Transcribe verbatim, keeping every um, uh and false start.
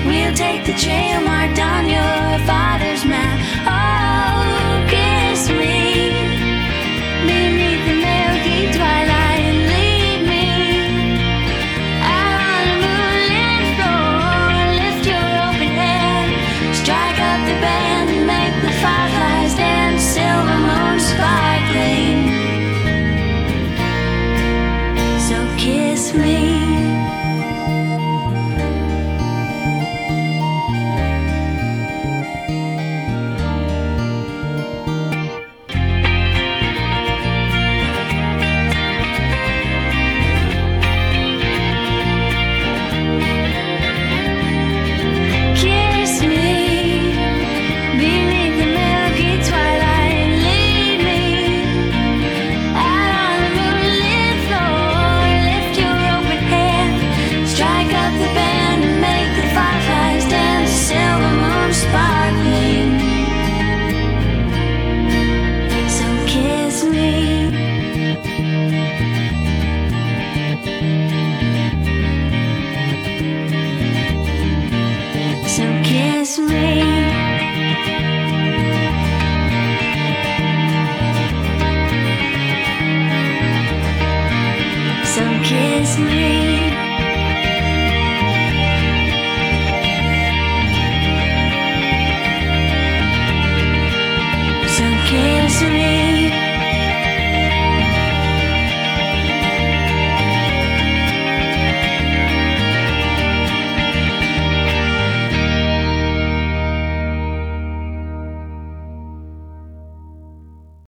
We'll take the trail marked on your father's map. Oh, kiss me beneath the milky twilight and lead me out on the moonlit floor. Lift your open hand, strike up the band, and make the fireflies dance. Silver moon sparkling, so kiss me. So kiss me.